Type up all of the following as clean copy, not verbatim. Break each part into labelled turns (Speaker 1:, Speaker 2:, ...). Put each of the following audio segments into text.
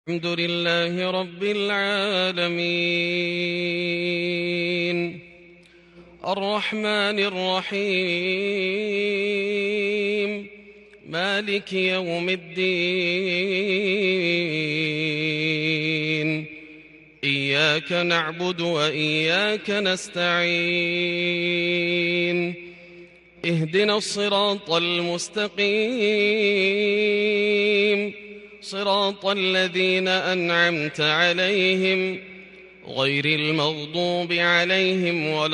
Speaker 1: الحمد لله رب العالمين الرحمن الرحيم مالك يوم الدين إياك نعبد وإياك نستعين اهدنا الصراط المستقيم صراط الذين أنعمت عليهم غير المغضوب عليهم ولا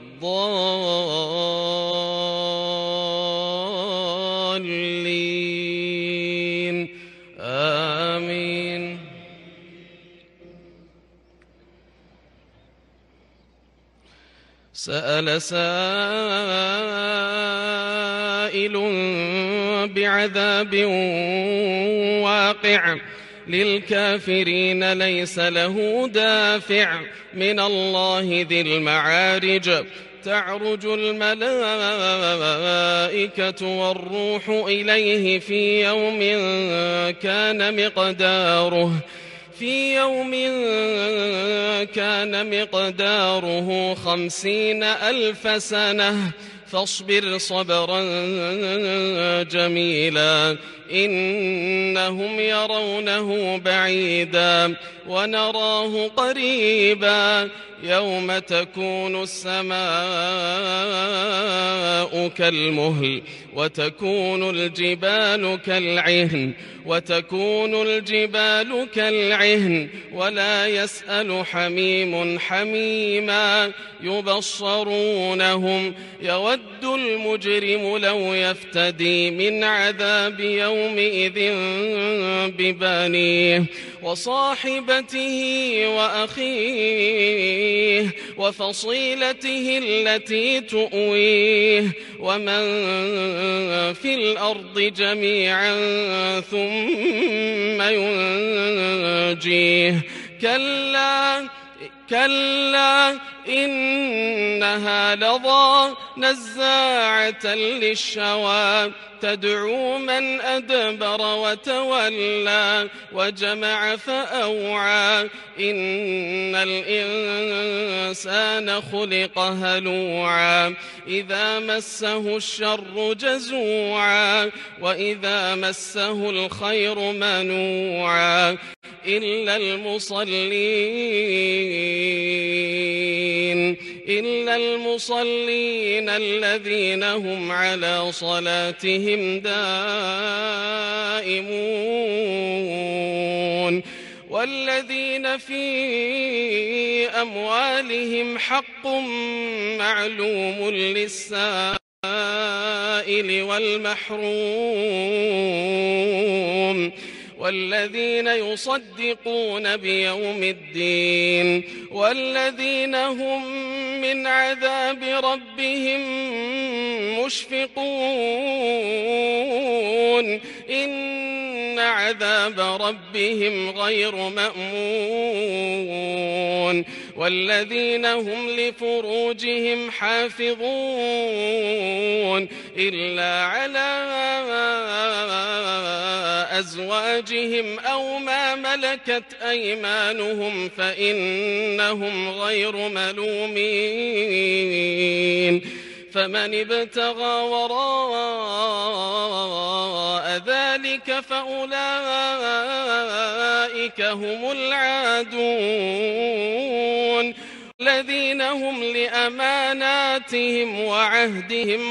Speaker 1: الضالين آمين. سأل سائل بعذاب واقع للكافرين ليس له دافع من الله ذي المعارج تعرج الملائكة والروح إليه في يوم كان مقداره 50,000 سنة فاصبر صبرا جميلا إنهم يرونه بعيدا ونراه قريبا يوم تكون السماء كالمهل وتكون الجبال كالعهن ولا يسأل حميم حميما يبصرونهم يود المجرم لو يفتدي من عذاب يومئذ ببنيه وصاحبته وأخيه وفصيلته التي تؤويه ومن في الأرض جميعا ثم ينجيه كلا إنها لظى نزاعة للشوى تدعو من أدبر وتولى وجمع فأوعى إن الإنسان خلق هلوعا إذا مسه الشر جزوعا وإذا مسه الخير منوعا إلا المصلين الذين هم على صلاتهم دائمون والذين في أموالهم حق معلوم للسائل والمحروم والذين يصدقون بيوم الدين والذين هم من عذاب ربهم مشفقون إن عذاب ربهم غير مأمون والذين هم لفروجهم حافظون إلا على أزواجهم أو ما ملكت أيمانهم فإنهم غير ملومين فمن ابتغى وراء ذلك فأولئك هم العادون الذين هم لأماناتهم وعهدهم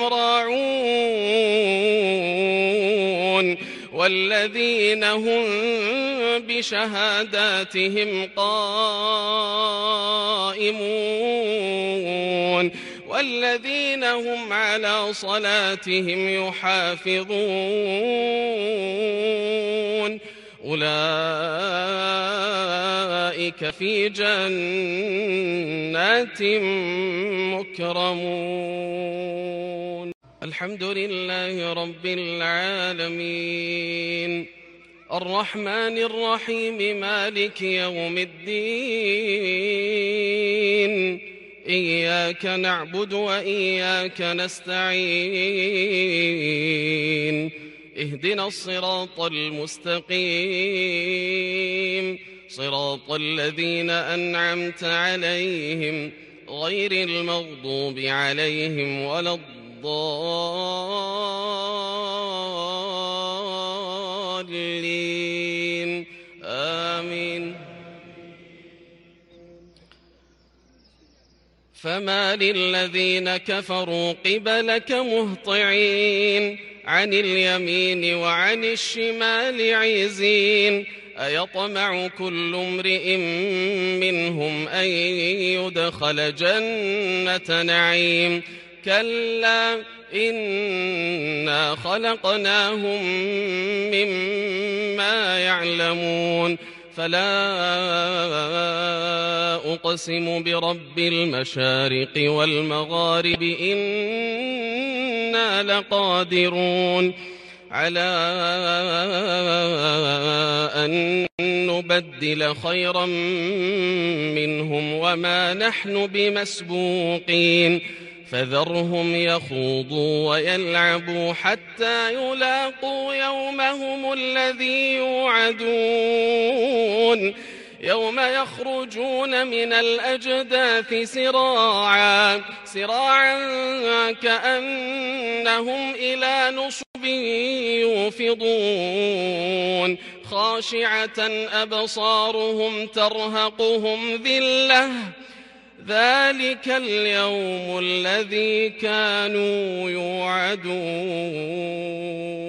Speaker 1: راعون والذين هم بشهاداتهم قائمون والذين هم على صلاتهم يحافظون أولئك في جنات مكرمون. الحمد لله رب العالمين الرحمن الرحيم مالك يوم الدين إياك نعبد وإياك نستعين اهدنا الصراط المستقيم صراط الذين أنعمت عليهم غير المغضوب عليهم ولا الضالين آمين. فما للذين كفروا قبلك مهطعين عن اليمين وعن الشمال عزين أيطمع كل امرئ منهم أن يدخل جنة نعيم كلا إنا خلقناهم مما يعلمون فلا أقسم برب المشارق والمغارب إنا لقادرون على أن نبدل خيرا منهم وما نحن بمسبوقين فذرهم يخوضوا ويلعبوا حتى يلاقوا يومهم الذي يوعدون يوم يخرجون من الأجداث سراعا كأنهم إلى نصب يوفضون خاشعة أبصارهم ترهقهم ذلة ذلك اليوم الذي كانوا يوعدون.